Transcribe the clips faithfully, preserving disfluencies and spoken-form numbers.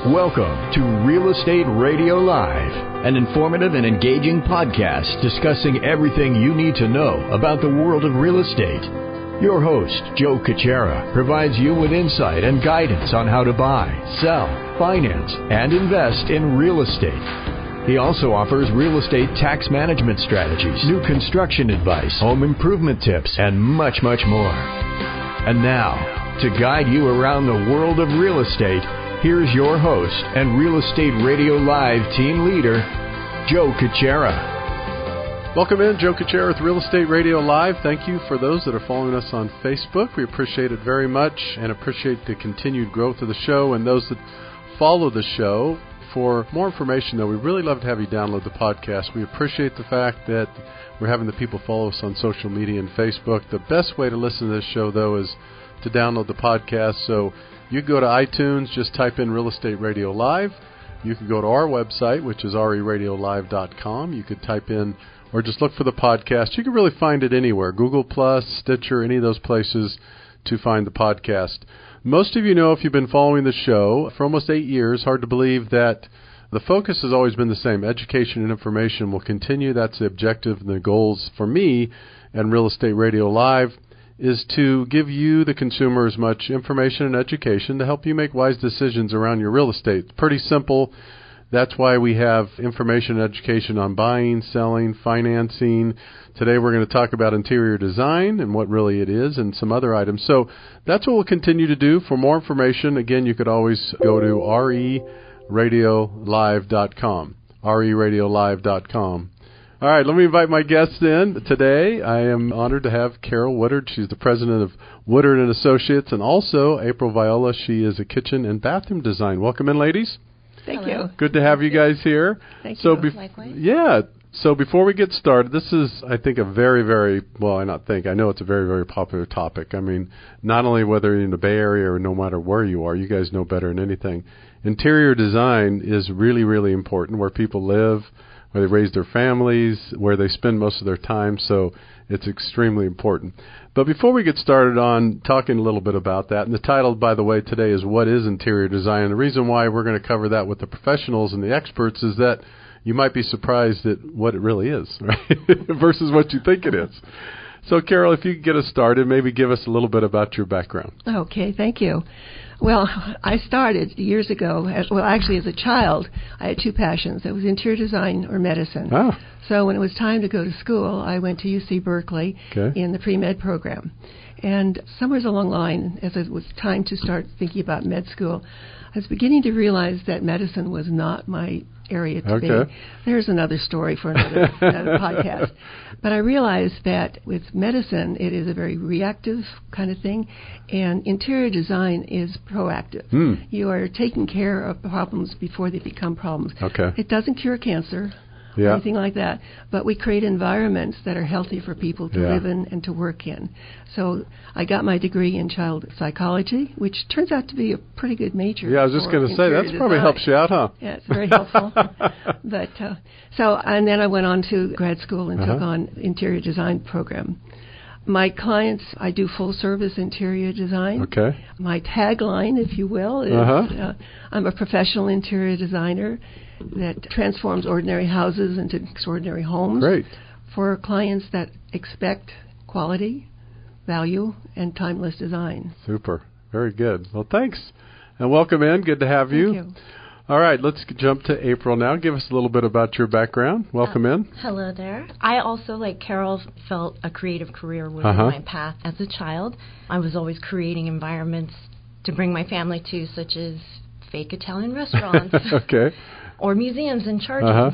Welcome to Real Estate Radio Live, an informative and engaging podcast discussing everything you need to know about the world of real estate. Your host, Joe Kuchera, provides you with insight and guidance on how to buy, sell, finance, and invest in real estate. He also offers real estate tax management strategies, new construction advice, home improvement tips, and much, much more. And now, to guide you around the world of real estate, here's your host and Real Estate Radio Live team leader, Joe Kuchera. Welcome in, Joe Kuchera with Real Estate Radio Live. Thank you for those that are following us on Facebook. We appreciate it very much and appreciate the continued growth of the show. And those that follow the show, for more information, though, we'd really love to have you download the podcast. We appreciate the fact that we're having the people follow us on social media and Facebook. The best way to listen to this show, though, is to download the podcast. So you can go to iTunes, just type in Real Estate Radio Live. You can go to our website, which is r e radio live dot com. You could type in, or just look for the podcast. You can really find it anywhere, Google Plus, Stitcher, any of those places to find the podcast. Most of you know, if you've been following the show for almost eight years, hard to believe that the focus has always been the same. Education and information will continue. That's the objective and the goals for me and Real Estate Radio Live, is to give you, the consumer, as much information and education to help you make wise decisions around your real estate. It's pretty simple. That's why we have information and education on buying, selling, financing. Today we're going to talk about interior design and what really it is and some other items. So that's what we'll continue to do. For more information, again, you could always go to r e radio live dot com, r e radio live dot com. All right, let me invite my guests in. Today, I am honored to have Carol Woodard. She's the president of Woodard and Associates, and also April Viola. She is a kitchen and bathroom design. Welcome in, ladies. Thank Hello. you. Good to have you guys here. Thank so you. Bef- Likewise. Yeah. So before we get started, this is, I think, a very, very, well, I not think, I know it's a very, very popular topic. I mean, not only whether you're in the Bay Area or no matter where you are, you guys know better than anything. Interior design is really, really important, where people live, where they raise their families, where they spend most of their time, so it's extremely important. But before we get started on talking a little bit about that, and the title, by the way, today is What is Interior Design? And the reason why we're going to cover that with the professionals and the experts is that you might be surprised at what it really is, right, versus what you think it is. So, Carol, if you could get us started, maybe give us a little bit about your background. Okay, thank you. Well, I started years ago, as, well, actually as a child, I had two passions. It was interior design or medicine. Oh. So when it was time to go to school, I went to U C Berkeley Okay. in the pre-med program. And somewhere along the line, as it was time to start thinking about med school, I was beginning to realize that medicine was not my area to Okay. be. There's another story for another, another podcast. But I realized that with medicine, it is a very reactive kind of thing, and interior design is proactive. Mm. You are taking care of problems before they become problems. Okay. It doesn't cure cancer. Yeah. Or anything like that, but we create environments that are healthy for people to Yeah. live in and to work in. So I got my degree in child psychology, which turns out to be a pretty good major. Yeah, I was just for going to say, interior that's probably design. helps you out, huh? Yeah, it's very helpful. But uh, so, and then I went on to grad school and took Uh-huh. on interior design program. My clients, I do full service interior design. Okay. My tagline, if you will, is Uh-huh. uh, I'm a professional interior designer that transforms ordinary houses into extraordinary homes Great. for clients that expect quality, value, and timeless design. Super. Very good. Well, thanks. And welcome in. Good to have Thank you. you. All right, let's jump to April now. Give us a little bit about your background. Welcome in. Hello there. I also, like Carol, felt a creative career was Uh-huh. my path as a child. I was always creating environments to bring my family to, such as fake Italian restaurants Okay. or museums and churches. Uh-huh.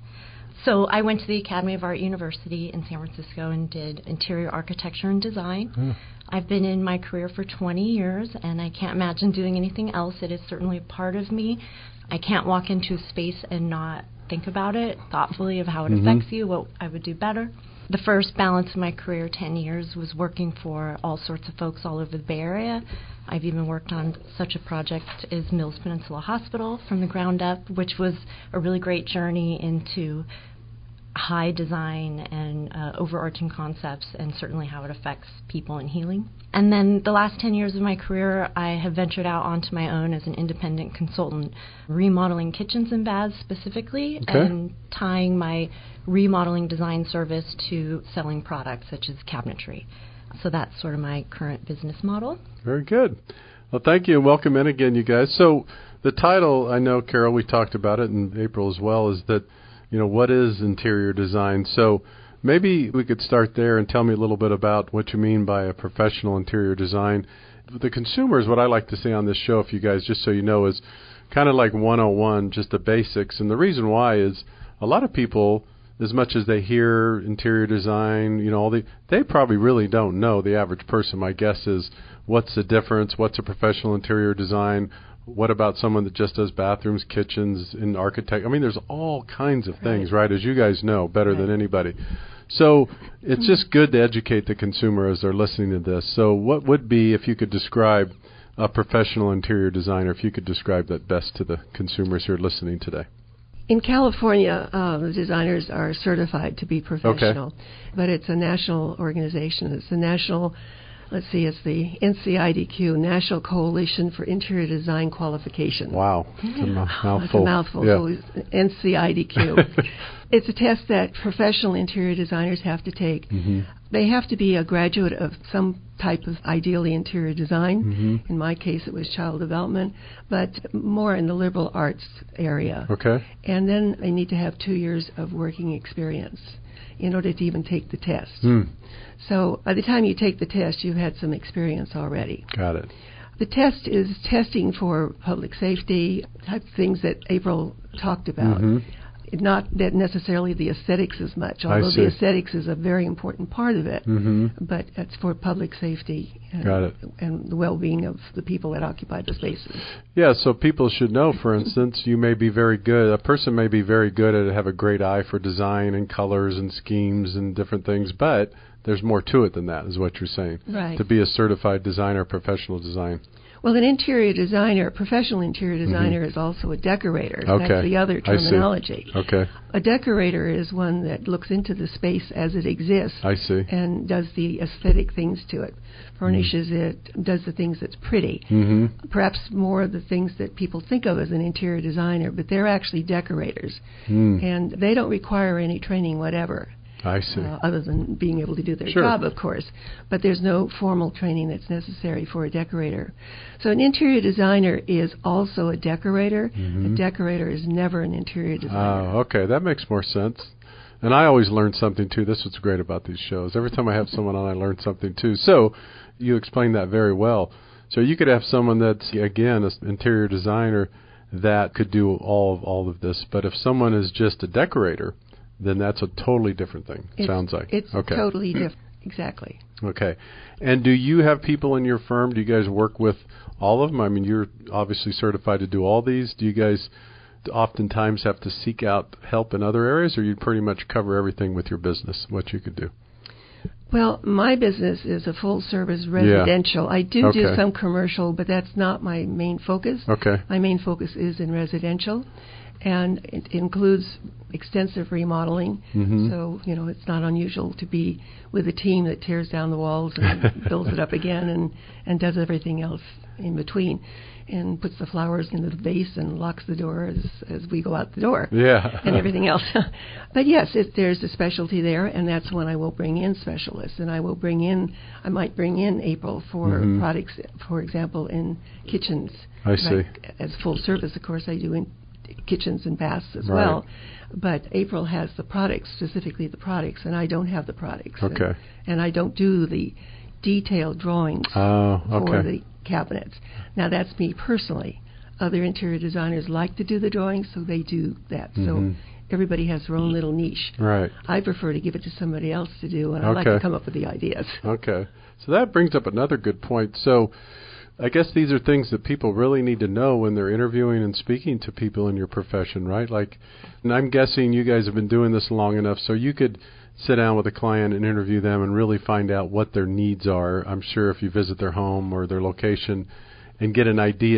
So I went to the Academy of Art University in San Francisco and did interior architecture and design. Oh. I've been in my career for twenty years, and I can't imagine doing anything else. It is certainly a part of me. I can't walk into a space and not think about it thoughtfully of how it Mhm. affects you, what I would do better. The first balance of my career, ten years, was working for all sorts of folks all over the Bay Area. I've even worked on such a project as Mills Peninsula Hospital from the ground up, which was a really great journey into high design and uh, overarching concepts, and certainly how it affects people in healing. And then the last ten years of my career, I have ventured out onto my own as an independent consultant, remodeling kitchens and baths specifically, okay. and tying my remodeling design service to selling products such as cabinetry. So that's sort of my current business model. Very good. Well, thank you, and welcome in again, you guys. So the title, I know, Carol, we talked about it, and April as well, is that, you know, what is interior design? So maybe we could start there and tell me a little bit about what you mean by a professional interior design. The consumers, what I like to say on this show, if you guys, just so you know, is kind of like one oh one, just the basics. And the reason why is a lot of people, as much as they hear interior design, you know, all the, they probably really don't know. The average person, my guess is, what's the difference? What's a professional interior design? What about someone that just does bathrooms, kitchens, and architect? I mean, there's all kinds of things, right, as you guys know better right. than anybody. So it's just good to educate the consumer as they're listening to this. So what would be, if you could describe a professional interior designer, if you could describe that best to the consumers who are listening today? In California, uh, the designers are certified to be professional, okay. but it's a national organization. It's the national, let's see, it's the N C I D Q, National Coalition for Interior Design Qualification. Wow, it's a mouthful. It's a mouthful, yeah. so it's N C I D Q. It's a test that professional interior designers have to take. Mm-hmm. They have to be a graduate of some type of, ideally, interior design. Mm-hmm. In my case, it was child development, but more in the liberal arts area. Okay. And then they need to have two years of working experience in order to even take the test. Mm. So by the time you take the test, you've had some experience already. Got it. The test is testing for public safety, type of things that April talked about. Mm-hmm. Not that necessarily the aesthetics as much, although the aesthetics is a very important part of it, mm-hmm. but it's for public safety and, Got it. and the well-being of the people that occupy the spaces. Yeah, so people should know, for instance, you may be very good, a person may be very good at it, have a great eye for design and colors and schemes and different things, but there's more to it than that, is what you're saying. Right. To be a certified designer, professional design. Well, an interior designer, a professional interior designer, mm-hmm. is also a decorator. Okay. That's the other terminology. I see. Okay. A decorator is one that looks into the space as it exists. I see. And does the aesthetic things to it, furnishes mm-hmm. it, does the things that's pretty. Mm-hmm. Perhaps more of the things that people think of as an interior designer, but they're actually decorators. Mm. And they don't require any training whatever. I see. Uh, other than being able to do their sure. job, of course. But there's no formal training that's necessary for a decorator. So an interior designer is also a decorator. Mm-hmm. A decorator is never an interior designer. Oh, okay. That makes more sense. And I always learn something, too. That's what's great about these shows. Every time I have someone on, I learn something, too. So you explained that very well. So you could have someone that's, again, an interior designer that could do all of, all of this. But if someone is just a decorator, then that's a totally different thing, it's, sounds like. It's okay. totally different, exactly. Okay. And do you have people in your firm, do you guys work with all of them? I mean, you're obviously certified to do all these. Do you guys oftentimes have to seek out help in other areas, or you pretty much cover everything with your business, what you could do? Well, my business is a full-service residential. Yeah. I do okay. do some commercial, but that's not my main focus. Okay. My main focus is in residential, and it includes extensive remodeling. Mm-hmm. So, you know, it's not unusual to be with a team that tears down the walls and builds it up again and, and does everything else in between and puts the flowers in the vase and locks the door as, as we go out the door. Yeah. And everything else. But yes, it, there's a specialty there, and that's when I will bring in specialists. And I will bring in, I might bring in April for mm-hmm. products, for example, in kitchens. I see. Like, as full service, of course, I do in kitchens and baths as right. well. But April has the products, specifically the products, and I don't have the products. Okay. And, and I don't do the detailed drawings oh, okay. for the cabinets. Now, that's me personally. Other interior designers like to do the drawings, so they do that. Mm-hmm. So everybody has their own little niche. Right. I prefer to give it to somebody else to do, and okay. I like to come up with the ideas. Okay. So that brings up another good point. So I guess these are things that people really need to know when they're interviewing and speaking to people in your profession, right? Like, and I'm guessing you guys have been doing this long enough so you could sit down with a client and interview them and really find out what their needs are. I'm sure if you visit their home or their location and get an idea of,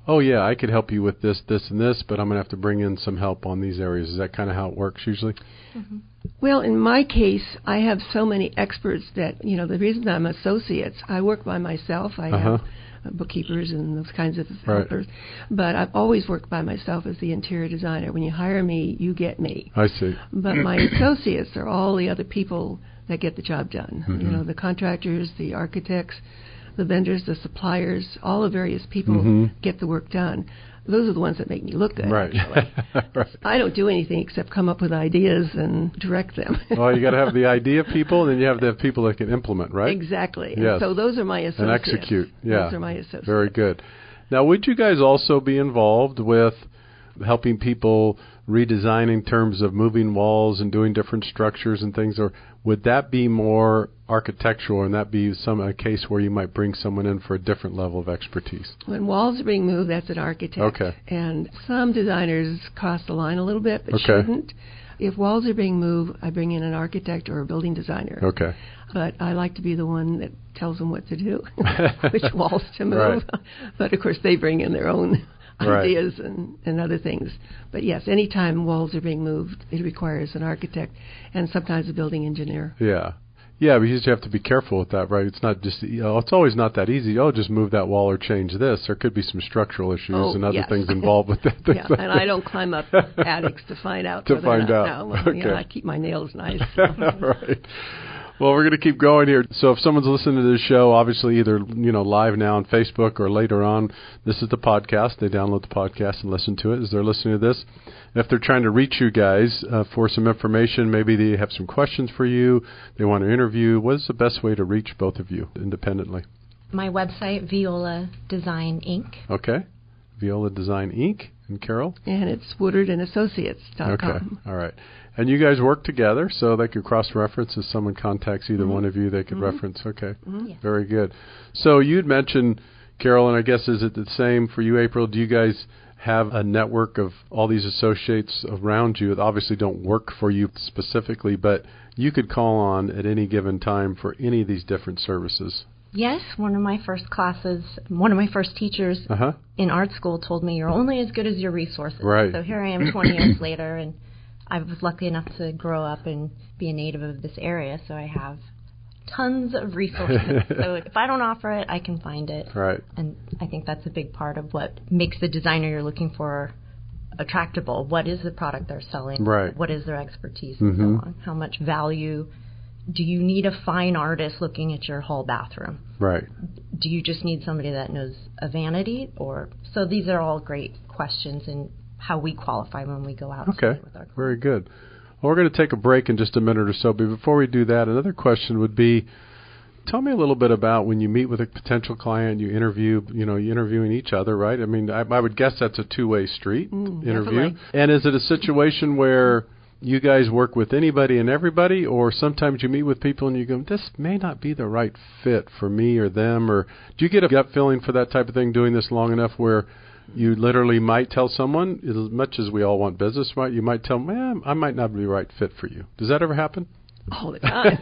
oh, yeah, I could help you with this, this, and this, but I'm going to have to bring in some help on these areas. Is that kind of how it works usually? Mm-hmm. Well, in my case, I have so many experts that, you know, the reason I'm associates, I work by myself. I uh-huh. have bookkeepers and those kinds of helpers. Right. But I've always worked by myself as the interior designer. When you hire me, you get me. I see. But my associates are all the other people that get the job done. Mm-hmm. You know, the contractors, the architects, the vendors, the suppliers, all the various people mm-hmm. get the work done. Those are the ones that make me look good. Right. Right. I don't do anything except come up with ideas and direct them. Well, you got to have the idea people, and then you have to have people that can implement, right? Exactly. Yes. And so those are my associates. And execute. Yeah. Those are my associates. Very good. Now, would you guys also be involved with helping people redesign in terms of moving walls and doing different structures and things, or would that be more architectural, and that be some a case where you might bring someone in for a different level of expertise? When walls are being moved, that's an architect. Okay. And some designers cross the line a little bit, but okay. shouldn't. If walls are being moved, I bring in an architect or a building designer. Okay. But I like to be the one that tells them what to do, which walls to move. Right. But, of course, they bring in their own ideas right. and, and other things. But, yes, anytime walls are being moved, it requires an architect and sometimes a building engineer. Yeah. Yeah, but you just have to be careful with that, right? It's not just, you know, it's always not that easy. Oh, just move that wall or change this. There could be some structural issues oh, and other yes. things involved with that. Yeah, and I don't climb up attics to find out. to find out. No, well, okay. You know, I keep my nails nice. So. Right. Well, we're going to keep going here. So if someone's listening to this show, obviously either, you know, live now on Facebook or later on, this is the podcast. They download the podcast and listen to it as they're listening to this. And if they're trying to reach you guys uh, for some information, maybe they have some questions for you, they want to interview, what is the best way to reach both of you independently? My website, Viola Design Incorporated. Okay. Viola Design Incorporated. And Carol? And it's Woodard and Associates dot com. Okay. All right. And you guys work together, so they could cross-reference. If someone contacts either mm-hmm. one of you, they could mm-hmm. reference. Okay. Mm-hmm. Yeah. Very good. So you'd mentioned, Carol, and I guess is it the same for you, April? Do you guys have a network of all these associates around you that obviously don't work for you specifically, but you could call on at any given time for any of these different services? Yes, one of my first classes, one of my first teachers uh-huh. in art school told me you're only as good as your resources. Right. So here I am twenty years later, and I was lucky enough to grow up and be a native of this area, so I have tons of resources. So if I don't offer it, I can find it. Right. And I think that's a big part of what makes the designer you're looking for attractable. What is the product they're selling? Right. What is their expertise mm-hmm. and so on? How much value? Do you need a fine artist looking at your whole bathroom? Right. Do you just need somebody that knows a vanity? Or so these are all great questions and how we qualify when we go out. Okay. With our clients. Very good. Well, we're going to take a break in just a minute or so. But before we do that, another question would be, tell me a little bit about when you meet with a potential client, you interview, you know, you're interviewing each other, right? I mean, I, I would guess that's a two-way street mm, interview. Definitely. And is it a situation where you guys work with anybody and everybody, or sometimes you meet with people and you go, this may not be the right fit for me or them, or do you get a gut feeling for that type of thing doing this long enough where you literally might tell someone, as much as we all want business, right, you might tell them, man, I might not be the right fit for you. Does that ever happen? All the time.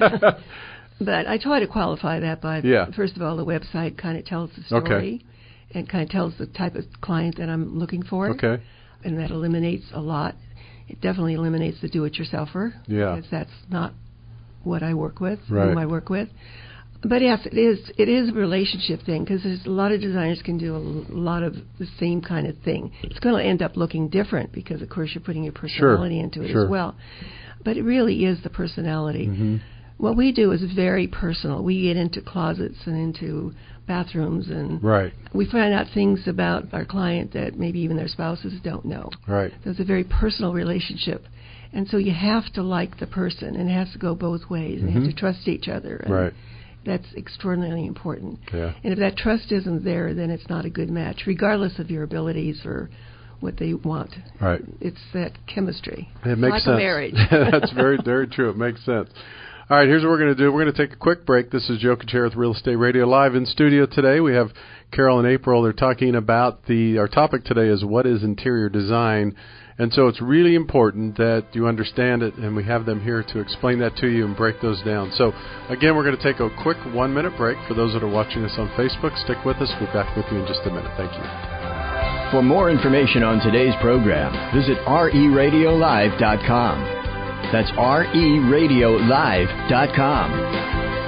But I try to qualify that by, yeah. first of all, the website kind of tells the story okay. and kind of tells the type of client that I'm looking for. Okay. And that eliminates a lot. It definitely eliminates the do-it-yourselfer. Yeah. Because that's not what I work with, right. whom I work with. But yes, it is it is a relationship thing because a lot of designers can do a lot of the same kind of thing. It's going to end up looking different because, of course, you're putting your personality sure. into it sure. as well. But it really is the personality. Mm-hmm. What we do is very personal. We get into closets and into bathrooms, and right. we find out things about our client that maybe even their spouses don't know. Right. There's a very personal relationship. And so you have to like the person, and it has to go both ways. Mm-hmm. And you have to trust each other. And right. that's extraordinarily important. Yeah. And if that trust isn't there, then it's not a good match, regardless of your abilities or what they want. Right. It's that chemistry. It makes like sense. A marriage. That's very, very true. It makes sense. All right, here's what we're going to do. We're going to take a quick break. This is Joe Kuchera with Real Estate Radio Live in studio today. We have Carol and April. They're talking about the, our topic today is what is interior design. And so it's really important that you understand it, and we have them here to explain that to you and break those down. So, again, we're going to take a quick one-minute break. For those that are watching us on Facebook, stick with us. We'll be back with you in just a minute. Thank you. For more information on today's program, visit R E radio live dot com. That's R E radio live dot com.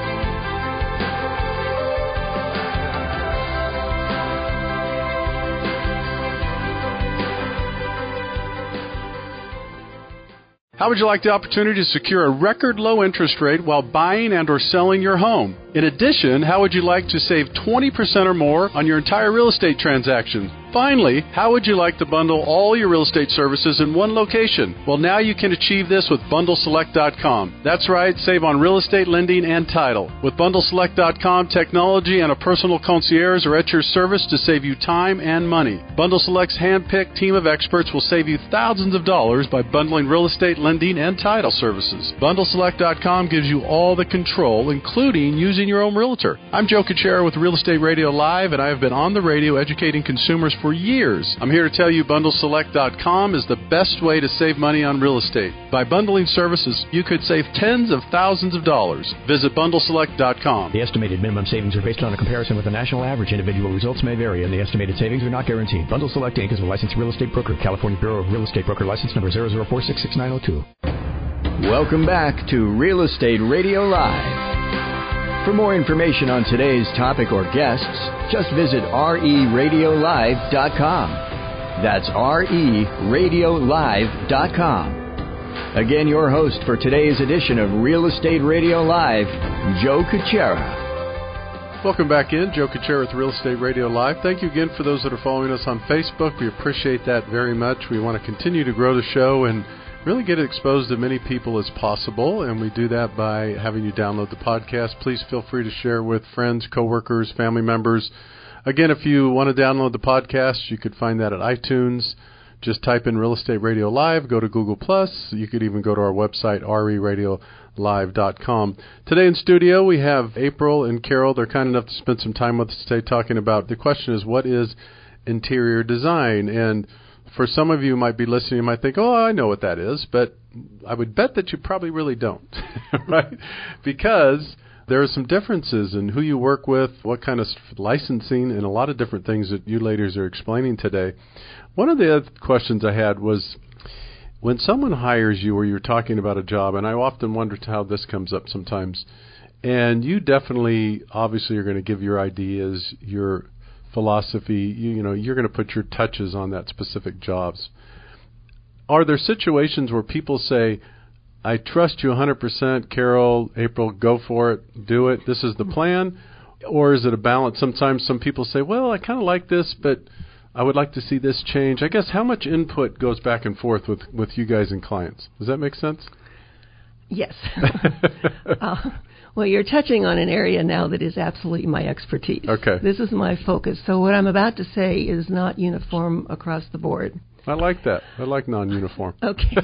How would you like the opportunity to secure a record low interest rate while buying and or selling your home? In addition, how would you like to save twenty percent or more on your entire real estate transaction? Finally, how would you like to bundle all your real estate services in one location? Well, now you can achieve this with Bundle Select dot com. That's right, save on real estate lending and title. With Bundle Select dot com, technology and a personal concierge are at your service to save you time and money. Bundle Select's hand-picked team of experts will save you thousands of dollars by bundling real estate lending and title services. Bundle Select dot com gives you all the control, including using your own realtor. I'm Joe Kuchera with Real Estate Radio Live, and I have been on the radio educating consumers for years. I'm here to tell you Bundle Select dot com is the best way to save money on real estate. By bundling services, you could save tens of thousands of dollars. Visit Bundle Select dot com. The estimated minimum savings are based on a comparison with the national average. Individual results may vary, and the estimated savings are not guaranteed. Bundle Select Incorporated is a licensed real estate broker. California Bureau of Real Estate Broker license number zero zero four six six nine zero two. Welcome back to Real Estate Radio Live. For more information on today's topic or guests, just visit R E radio live dot com. That's R E radio live dot com. Again, your host for today's edition of Real Estate Radio Live, Joe Kuchera. Welcome back in. Joe Kuchera with Real Estate Radio Live. Thank you again for those that are following us on Facebook. We appreciate that very much. We want to continue to grow the show and really get it exposed to many people as possible, and we do that by having you download the podcast. Please feel free to share with friends, coworkers, family members. Again, if you want to download the podcast, you could find that at iTunes. Just type in Real Estate Radio Live, go to Google Plus. You could even go to our website, R E radio live dot com. Today in studio, we have April and Carol. They're kind enough to spend some time with us today talking about, the question is, what is interior design? And for some of you who might be listening, you might think, oh, I know what that is, but I would bet that you probably really don't, right? Because there are some differences in who you work with, what kind of licensing, and a lot of different things that you ladies are explaining today. One of the other questions I had was, when someone hires you or you're talking about a job, and I often wonder how this comes up sometimes, and you definitely, obviously, are going to give your ideas, your philosophy, you, you know, you're going to put your touches on that specific jobs. Are there situations where people say, I trust you one hundred percent, Carol, April, go for it, do it, this is the plan? Or is it a balance? Sometimes some people say, well, I kind of like this, but I would like to see this change. I guess how much input goes back and forth with, with you guys and clients? Does that make sense? Yes. uh, well, you're touching on an area now that is absolutely my expertise. Okay. This is my focus. So what I'm about to say is not uniform across the board. I like that. I like non-uniform. Okay.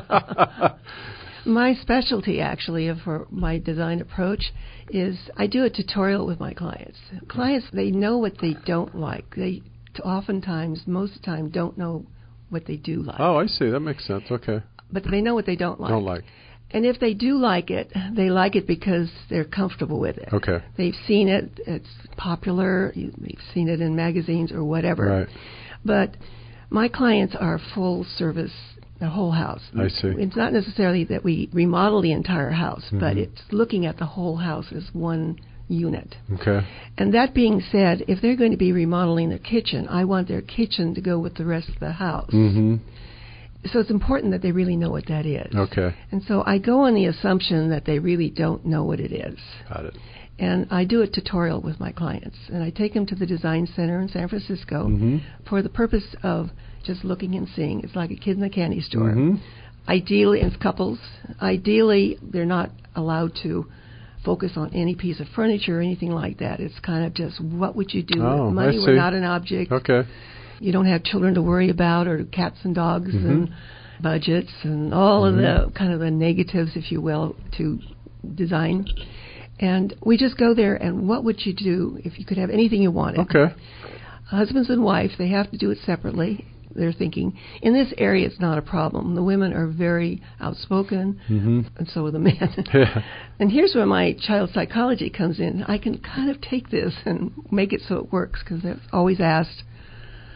My specialty, actually, for my design approach is I do a tutorial with my clients. Clients, they know what they don't like. They oftentimes, most of the time, don't know what they do like. Oh, I see. That makes sense. Okay. But they know what they don't like. Don't like. And if they do like it, they like it because they're comfortable with it. Okay. They've seen it. It's popular. They've seen it in magazines or whatever. Right. But my clients are full service, the whole house. I see. It's not necessarily that we remodel the entire house, Mm-hmm. but it's looking at the whole house as one unit. Okay. And that being said, if they're going to be remodeling their kitchen, I want their kitchen to go with the rest of the house. Mm-hmm. So it's important that they really know what that is. Okay. And so I go on the assumption that they really don't know what it is. Got it. And I do a tutorial with my clients. And I take them to the Design Center in San Francisco Mm-hmm. for the purpose of just looking and seeing. It's like a kid in a candy store. Mm-hmm. Ideally, it's couples. Ideally, they're not allowed to focus on any piece of furniture or anything like that. It's kind of just, what would you do? Oh, Money I were see. not an object. Okay. You don't have children to worry about, or cats and dogs Mm-hmm. and budgets and all Mm-hmm. of the kind of the negatives, if you will, to design. And we just go there, and what would you do if you could have anything you wanted? Okay. Husbands and wife, they have to do it separately. They're thinking, in this area, it's not a problem. The women are very outspoken, Mm-hmm. and so are the men. Yeah. And here's where my child psychology comes in. I can kind of take this and make it so it works, because they're always asked,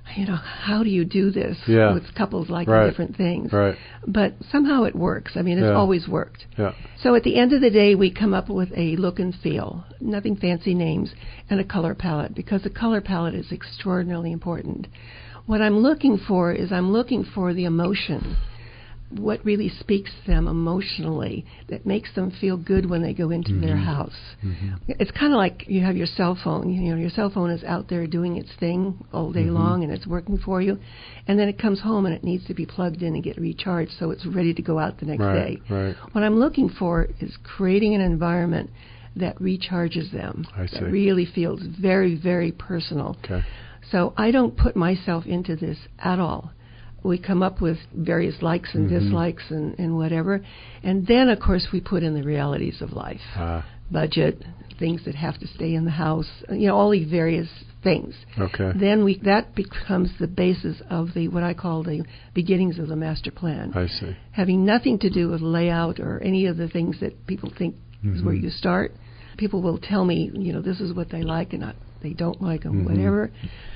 you know, how do you do this yeah. with couples liking right. different things? Right. But somehow it works. I mean, it's yeah. always worked. Yeah. So at the end of the day, we come up with a look and feel, nothing fancy names, and a color palette, because the color palette is extraordinarily important. What I'm looking for is I'm looking for the emotion, what really speaks to them emotionally that makes them feel good when they go into mm-hmm. their house. Mm-hmm. It's kind of like you have your cell phone. You know, your cell phone is out there doing its thing all day mm-hmm. long, and it's working for you. And then it comes home, and it needs to be plugged in and get recharged so it's ready to go out the next right, day. Right. What I'm looking for is creating an environment that recharges them, I see. that really feels very, very personal. Okay. So I don't put myself into this at all. We come up with various likes and mm-hmm. dislikes and, and whatever. And then, of course, we put in the realities of life. Uh. Budget, things that have to stay in the house, you know, all these various things. Okay. Then we that becomes the basis of the what I call the beginnings of the master plan. I see. Having nothing to do with layout or any of the things that people think mm-hmm. is where you start. People will tell me, you know, this is what they like and not, they don't like and mm-hmm. whatever.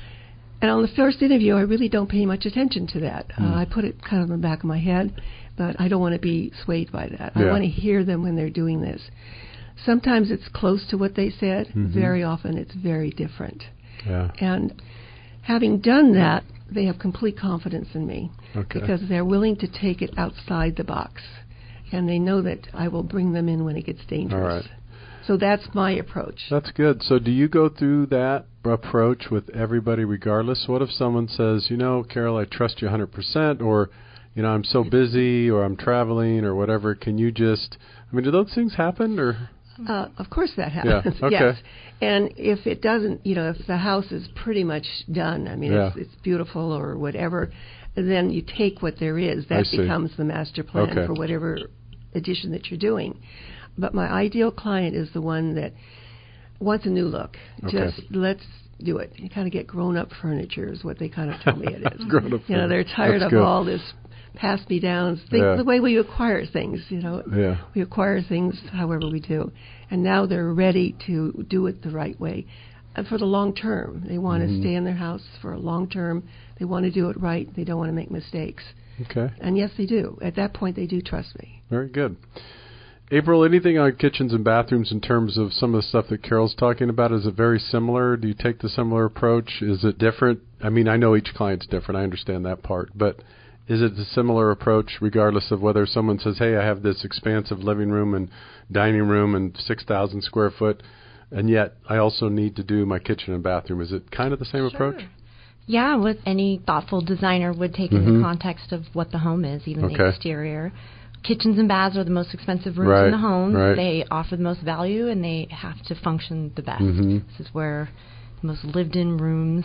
And on the first interview, I really don't pay much attention to that. Mm. Uh, I put it kind of in the back of my head, but I don't want to be swayed by that. Yeah. I want to hear them when they're doing this. Sometimes it's close to what they said. Mm-hmm. Very often it's very different. Yeah. And having done that, they have complete confidence in me okay. because they're willing to take it outside the box. And they know that I will bring them in when it gets dangerous. All right. So that's my approach. That's good. So do you go through that approach with everybody regardless? What if someone says, you know, Carol, I trust you one hundred percent, or, you know, I'm so busy, or I'm traveling, or whatever. Can you just, I mean, do those things happen? Or uh, Of course that happens, yeah. okay. yes. And if it doesn't, you know, if the house is pretty much done, I mean, yeah. it's, it's beautiful or whatever, then you take what there is. That becomes the master plan okay. for whatever addition that you're doing. But my ideal client is the one that wants a new look. Okay. Just let's do it. You kind of get grown-up furniture is what they kind of tell me it is. grown-up you know, they're tired That's of good. all this pass-me-downs. Think yeah. the way we acquire things, you know. Yeah. We acquire things however we do. And now they're ready to do it the right way. And for the long term. They want mm-hmm. to stay in their house for a long term. They want to do it right. They don't want to make mistakes. Okay. And yes, they do. At that point, they do trust me. Very good. April, anything on kitchens and bathrooms in terms of some of the stuff that Carol's talking about? Is it very similar? Do you take the similar approach? Is it different? I mean, I know each client's different. I understand that part. But is it a similar approach regardless of whether someone says, hey, I have this expansive living room and dining room and six thousand square foot, and yet I also need to do my kitchen and bathroom? Is it kind of the same sure. approach? Yeah, what any thoughtful designer would take mm-hmm. into context of what the home is, even okay. the exterior. Kitchens and baths are the most expensive rooms right, in the home. Right. They offer the most value, and they have to function the best. Mm-hmm. This is where the most lived-in rooms.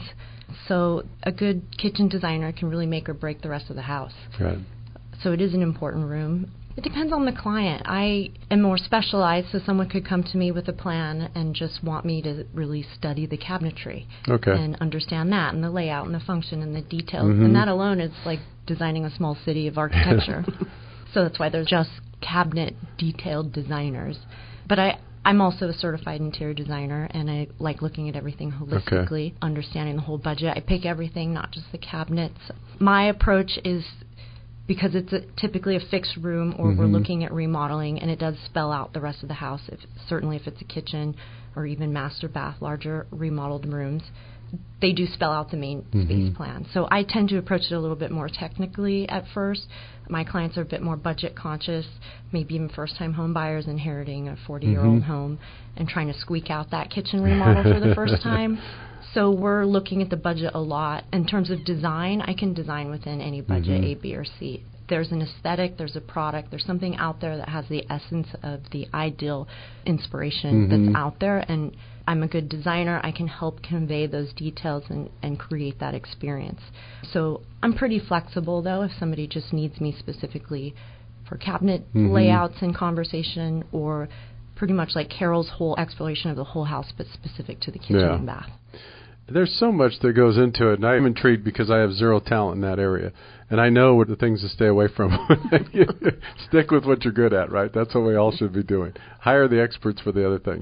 So a good kitchen designer can really make or break the rest of the house. Right. So it is an important room. It depends on the client. I am more specialized, so someone could come to me with a plan and just want me to really study the cabinetry okay. and understand that and the layout and the function and the details. Mm-hmm. And that alone is like designing a small city of architecture. So that's why there's just cabinet detailed designers. But I, I'm also a certified interior designer, and I like looking at everything holistically, okay. understanding the whole budget. I pick everything, not just the cabinets. My approach is, because it's a, typically a fixed room, or mm-hmm. we're looking at remodeling, and it does spell out the rest of the house, if, certainly if it's a kitchen or even master bath, larger remodeled rooms. They do spell out the main mm-hmm. space plan. So I tend to approach it a little bit more technically at first. My clients are a bit more budget conscious, maybe even first-time home buyers inheriting a forty-year-old mm-hmm. home and trying to squeak out that kitchen remodel for the first time. So we're looking at the budget a lot. In terms of design, I can design within any budget, mm-hmm. A, B, or C. There's an aesthetic, there's a product, there's something out there that has the essence of the ideal inspiration mm-hmm. that's out there, and I'm a good designer. I can help convey those details and, and create that experience. So I'm pretty flexible, though, if somebody just needs me specifically for cabinet mm-hmm. layouts and conversation, or pretty much like Carol's whole exploration of the whole house, but specific to the kitchen yeah. and bath. There's so much that goes into it, and I'm intrigued because I have zero talent in that area. And I know what the things to stay away from. Stick with what you're good at, right? That's what we all should be doing. Hire the experts for the other things.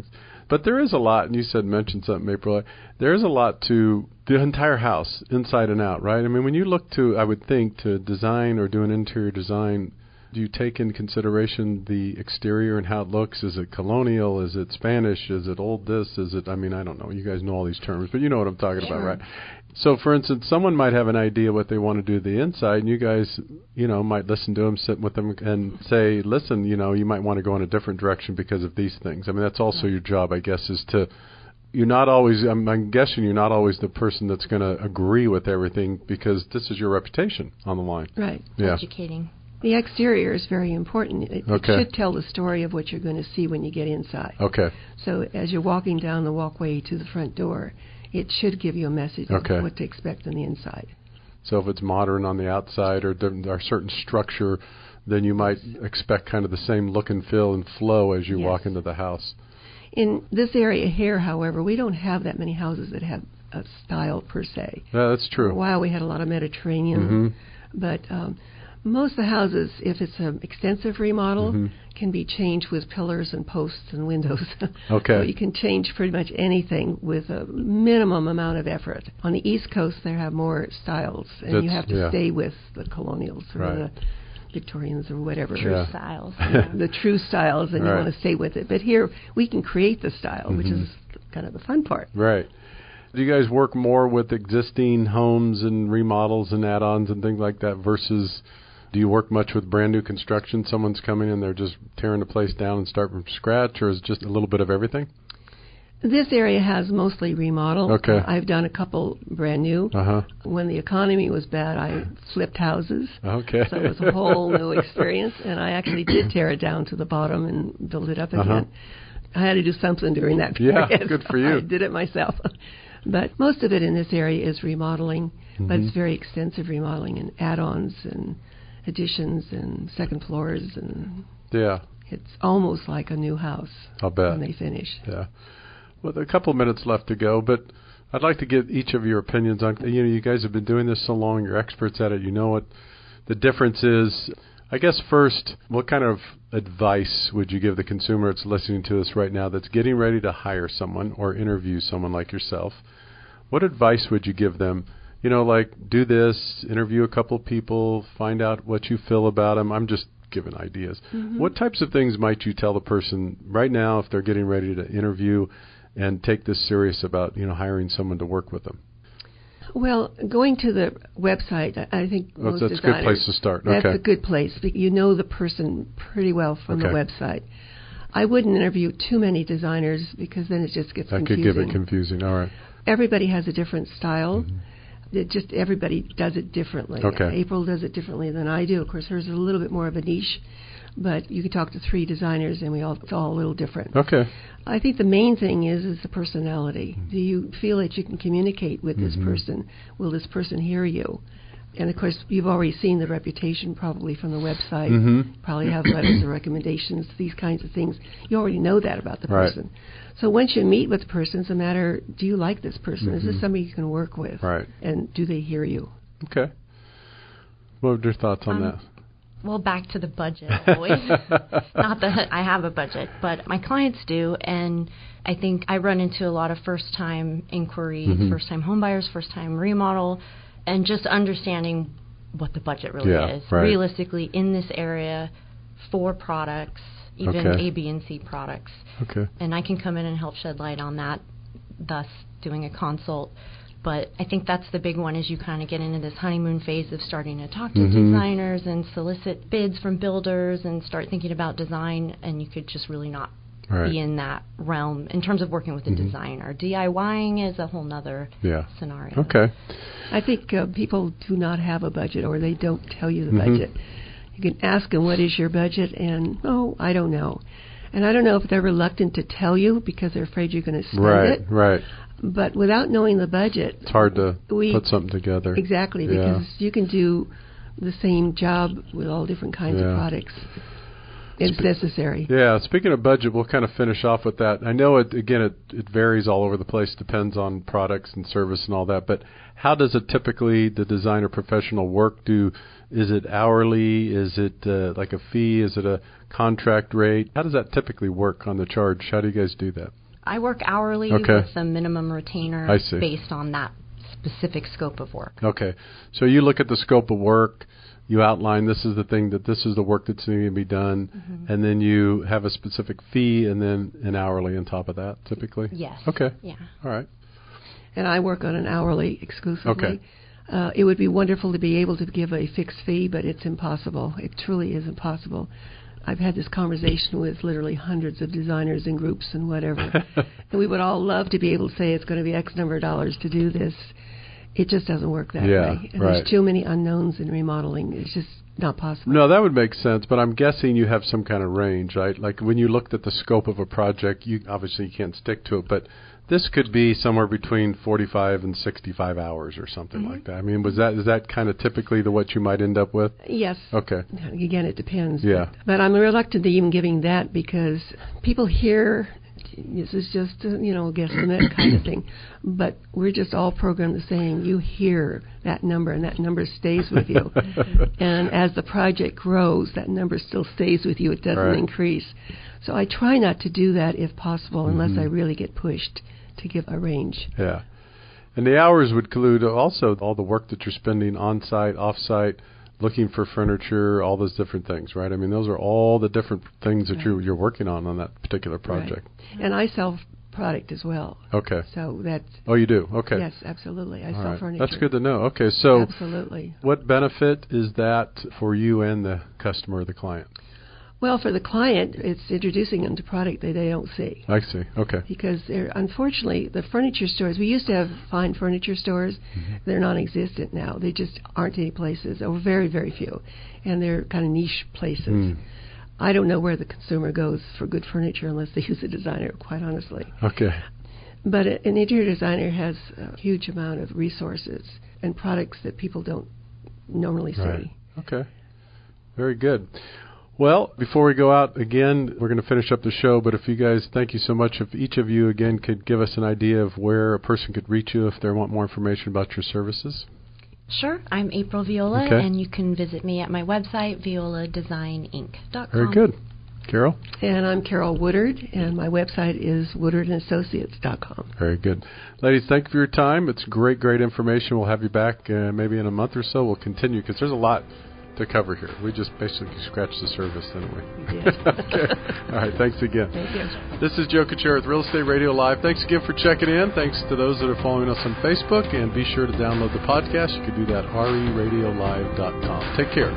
But there is a lot, and you said mention something, April. There is a lot to the entire house, inside and out, right? I mean, when you look to, I would think, to design or do an interior design, do you take into consideration the exterior and how it looks? Is it colonial? Is it Spanish? Is it old this? Is it, I mean, I don't know. You guys know all these terms, but you know what I'm talking Sure. about, right? So, for instance, someone might have an idea what they want to do to the inside, and you guys, you know, might listen to them, sit with them, and say, listen, you know, you might want to go in a different direction because of these things. I mean, that's also your job, I guess, is to, you're not always, I'm, I'm guessing you're not always the person that's going to agree with everything because this is your reputation on the line. Right. Yeah. Educating. The exterior is very important. It, Okay. it should tell the story of what you're going to see when you get inside. Okay. So as you're walking down the walkway to the front door, it should give you a message Okay. of what to expect on the inside. So if it's modern on the outside or there are certain structure, then you might expect kind of the same look and feel and flow as you Yes. walk into the house. In this area here, however, we don't have that many houses that have a style per se. Yeah, that's For a true. while we had a lot of Mediterranean, Mhm. but um, most of the houses, if it's an extensive remodel, Mhm. can be changed with pillars and posts and windows. Okay. So you can change pretty much anything with a minimum amount of effort. On the East Coast, they have more styles, and you That's- have to yeah. stay with the colonials or Right. the Victorians or whatever. True Yeah. styles. The true styles, and Right. you want to stay with it. But here, we can create the style, which Mhm. is kind of the fun part. Right. Do you guys work more with existing homes and remodels and add-ons and things like that versus do you work much with brand new construction? Someone's coming and they're just tearing the place down and start from scratch, or is it just a little bit of everything? This area has mostly remodel. Okay. Uh, I've done a couple brand new. Uh-huh. When the economy was bad, I flipped houses. Okay. So it was a whole new experience, and I actually did tear it down to the bottom and build it up again. Uh-huh. I had to do something during that Yeah, period. good for so you. I did it myself. But most of it in this area is remodeling, but Mhm. it's very extensive remodeling and add-ons and additions and second floors, and Yeah, it's almost like a new house I'll bet. when they finish. Yeah. Well, there are a couple of minutes left to go, but I'd like to get each of your opinions on, you know, you guys have been doing this so long, you're experts at it, you know what the difference is. I guess first, what kind of advice would you give the consumer that's listening to us right now that's getting ready to hire someone or interview someone like yourself? What advice would you give them? You know, like, do this, interview a couple people, find out what you feel about them. I'm just giving ideas. Mm-hmm. What types of things might you tell the person right now if they're getting ready to interview and take this serious about, you know, hiring someone to work with them? Well, going to the website, I I think Well, most that's a good designers, place to start. That's Okay. a good place. Be- You know the person pretty well from Okay. the website. I wouldn't interview too many designers because then it just gets That confusing. could give it confusing. All right. Everybody has a different style. Mhm. It just everybody does it differently. Okay. April does it differently than I do. Of course, hers is a little bit more of a niche, but you can talk to three designers and we all it's all a little different. Okay. I think the main thing is is the personality. Do you feel that you can communicate with this Mhm. person? Will this person hear you? And of course, you've already seen the reputation probably from the website. Mhm. Probably have letters of recommendations, these kinds of things. You already know that about the Right. person. So once you meet with the person, it's a matter: do you like this person? Is Mhm. this somebody you can work with? Right. And do they hear you? Okay. What are your thoughts on Um, that? Well, back to the budget always. Not that I have a budget, but my clients do, and I think I run into a lot of first-time inquiries, Mhm. first-time homebuyers, first-time remodel, and just understanding what the budget really Yeah, is. right. Realistically, in this area, for products, even Okay. A, B, and C products. Okay. And I can come in and help shed light on that, thus doing a consult. But I think that's the big one as you kind of get into this honeymoon phase of starting to talk to Mhm. designers and solicit bids from builders and start thinking about design, and you could just really not Right. be in that realm in terms of working with a Mhm. designer. DIYing is a whole nother Yeah. scenario. Okay. I think uh, people do not have a budget, or they don't tell you the Mhm. budget. You can ask them, what is your budget? And, oh, I don't know. And I don't know if they're reluctant to tell you because they're afraid you're going to spend Right. it. Right. But without knowing the budget, It's hard to we, put something together. Exactly, Yeah. because you can do the same job with all different kinds Yeah. of products. It's Spe- necessary. Yeah, speaking of budget, we'll kind of finish off with that. I know it again it, it varies all over the place, depends on products and service and all that, but how does it typically the designer professional work? Do is it hourly? Is it uh, like a fee? Is it a contract rate? How does that typically work on the charge? How do you guys do that? I work hourly okay. with a minimum retainer I see. based on that specific scope of work. Okay. So you look at the scope of work, you outline this is the thing, that this is the work that's needing to be done, mm-hmm. and then you have a specific fee and then an hourly on top of that, typically? Yes. Okay. Yeah. All right. And I work on an hourly exclusively. Okay. Uh, it would be wonderful to be able to give a fixed fee, but it's impossible. It truly is impossible. I've had this conversation with literally hundreds of designers and groups and whatever, and we would all love to be able to say it's going to be X number of dollars to do this. It just doesn't work that yeah, way. And right. there's too many unknowns in remodeling. It's just not possible. No, that would make sense, but I'm guessing you have some kind of range, right? Like when you looked at the scope of a project, you obviously you can't stick to it, but this could be somewhere between forty-five and sixty-five hours or something mm-hmm. like that. I mean, was that is that kind of typically the what you might end up with? Yes. Okay. Again, it depends. Yeah. But, but I'm reluctant to even giving that because people hear this is just a, you know, a guesstimate kind of thing. But we're just all programmed the same. You hear that number, and that number stays with you. And as the project grows, that number still stays with you. It doesn't right. increase. So I try not to do that if possible, unless mm-hmm. I really get pushed to give a range. Yeah. And the hours would include also all the work that you're spending on-site, off-site, looking for furniture, all those different things, right? I mean, those are all the different things that right. you're, you're working on on that particular project. Right. And I sell product as well. Okay. So that's... Oh, you do? Okay. Yes, absolutely. I all sell right. furniture. That's good to know. Okay, so... Absolutely. What benefit is that for you and the customer or the client? Well, for the client, it's introducing them to product that they don't see. I see. Okay. Because they're, unfortunately, the furniture stores, we used to have fine furniture stores. Mm-hmm. They're non-existent now. They just aren't any places, or very, very few. And they're kind of niche places. Mm. I don't know where the consumer goes for good furniture unless they use a designer, quite honestly. Okay. But a, an interior designer has a huge amount of resources and products that people don't normally see. Right. Okay. Very good. Well, before we go out, again, we're going to finish up the show, but if you guys, thank you so much. If each of you, again, could give us an idea of where a person could reach you if they want more information about your services. Sure. I'm April Viola, okay. and you can visit me at my website, viola design inc dot com. Very good. Carol? And I'm Carol Woodard, and my website is woodard and associates dot com. Very good. Ladies, thank you for your time. It's great, great information. We'll have you back uh, maybe in a month or so. We'll continue because there's a lot to cover here. We just basically scratched the surface, didn't we? Yes. Okay. All right. Thanks again. Thank you. This is Joe Kuchera with Real Estate Radio Live. Thanks again for checking in. Thanks to those that are following us on Facebook. And be sure to download the podcast. You can do that at r e radio live dot com. Take care.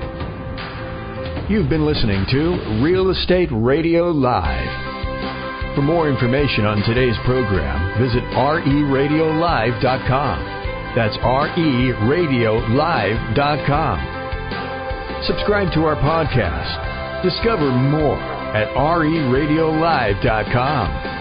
You've been listening to Real Estate Radio Live. For more information on today's program, visit r e radio live dot com. That's r e radio live dot com. Subscribe to our podcast. Discover more at r e radio live dot com.